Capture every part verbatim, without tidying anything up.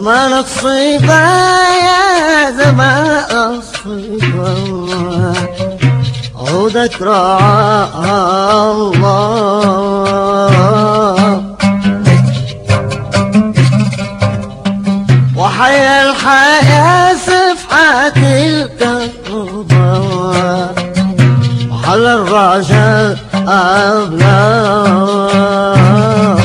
زمان الصيبة يا زمان الصيبة عودك رعاها الله وحيا الحياة سفحة الكربة وحل الرجاء أبلاه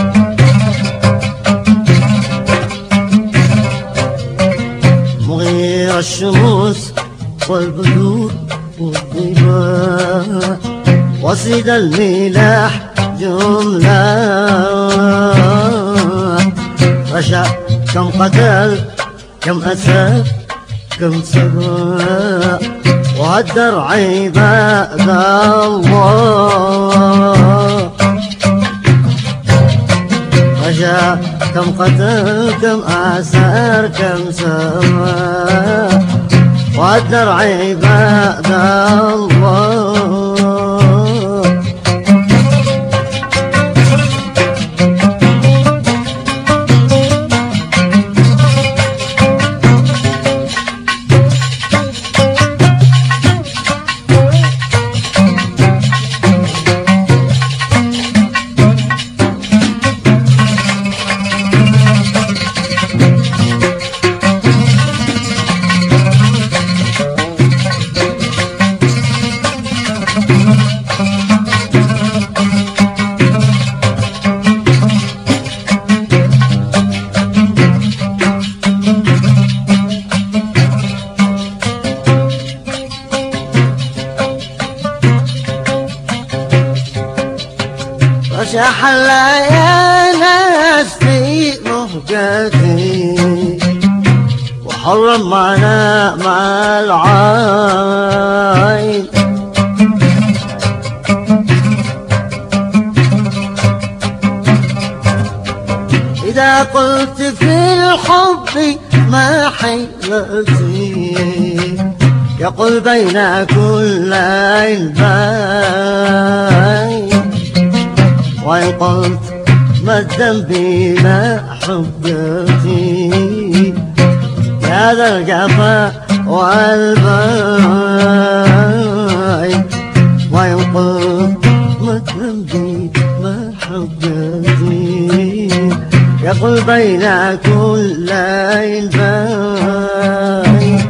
مغير الشموس والبدور والضباء وصيد الملاح جملة رشا كم قتل كم أسى كم سبا وهدر عباد الله رشا كم قتل كم أسر كم سبا وهدر عباد الله رشح يا ناس في مهجتي وحرم معنا مع العين إذا قلت في الحب ما حيلتي يقول بين كل البين وإن قلت ما الذنب ما حجتي يا ذا الجفا والبين وإن قلت ما الذنب ما حجتي يقول بين كل البين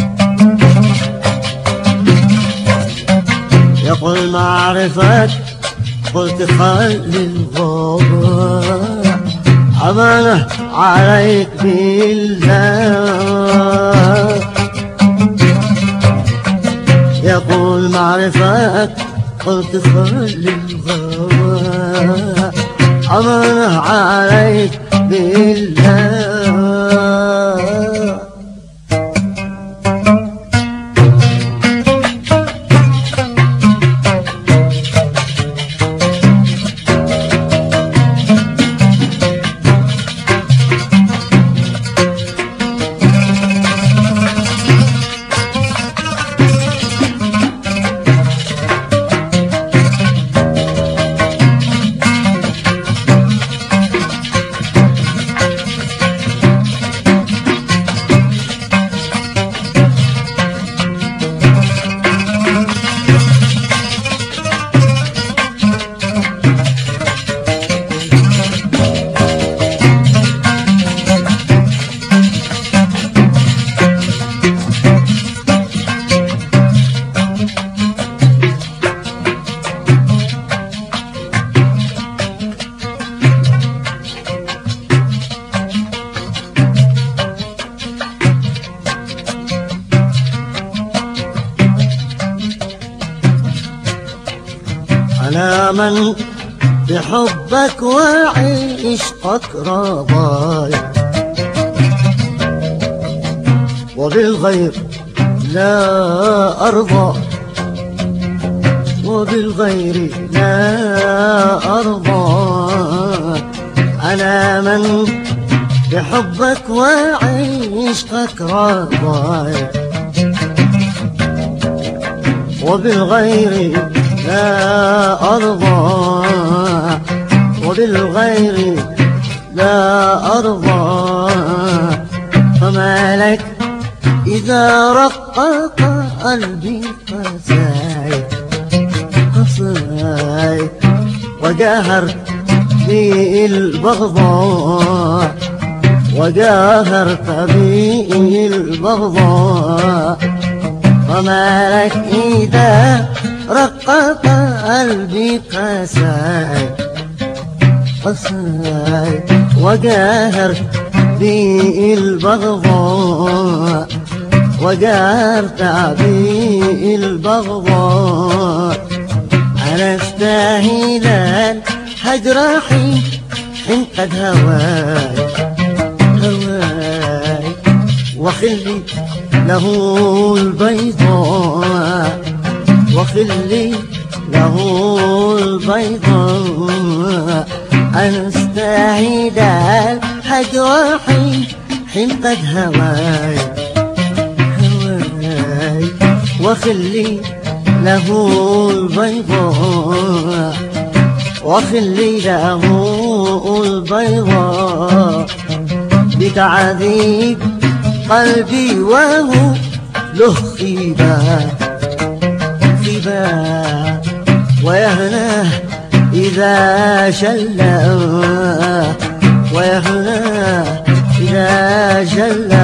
يقول معرفة قلت خلي الغبار أمانة عليك بالله يقول معرفة قلت خلي الغبار أمانة عليك بالله أنا من بحبك وعشقك رضايا وبالغير لا أرضى وبالغير لا أرضى أنا من بحبك وعشقك رضايا وبالغير لا أرضى وبالغير لا أرضى. فما لك إذا رقق قلبي قساي قساي وجاهرت بالبغضاء وجاهرت بالبغضاء. وما لك إذا رقق قلبي قساي قساي وجاهرت بالبغضاء وجاهرت بالبغضاء. أنا استاهلا هجر حين حين قد هواي هواي وخلي له البيضاء وخلي له البيضاء. أنا استاهلا هجر حين حين قد هواي هواي وخلي له البيضاء وخلي له البيضاء. بتعذيب قلبي وهو له خيبة خيبة ويهناه إذا شلّا ويهناه إذا شلّا.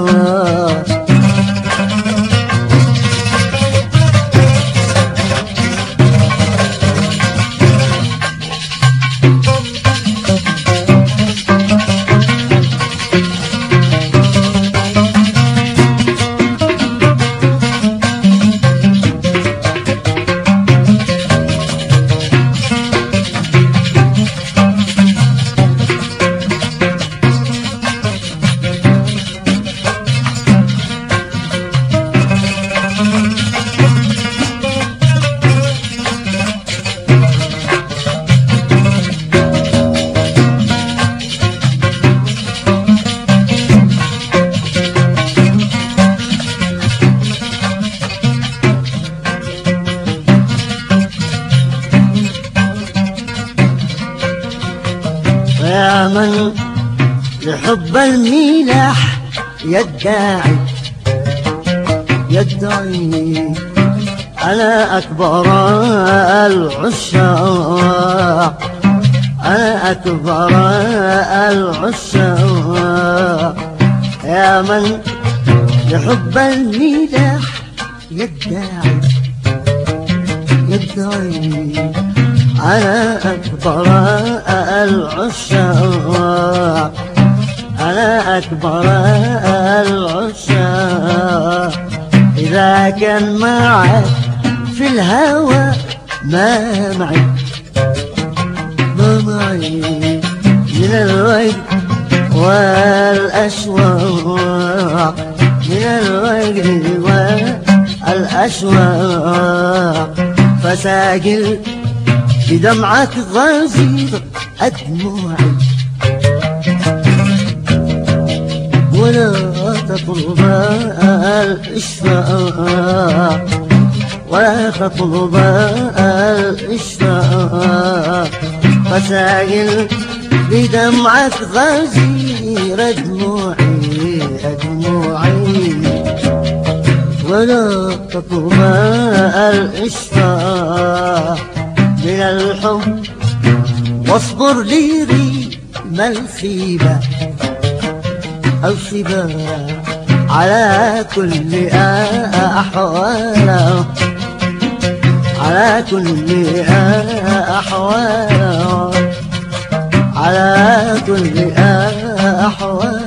يا من لحب الملاح يدعي يدعي أنا أكبر العشاق أنا أكبر العشاق. يا من لحب الملاح يدعي يدعي أنا أكبر العشاق أنا أكبر العشاق. إذا كان معك في الهوى ما معي ما معي من الوجد والأشواق من الوجد والأشواق. فساجل بدمعك غزير أدموعي ولا تطلب الإشفاق ولا تطلب الإشفاق. فساجل بدمعك غزير أدموعي أدموعي ولا تطلب الإشفاق من الحب. واصبر لي ريم الخيبة الخيبة على كل أحواله على كل أحواله على كل أحواله.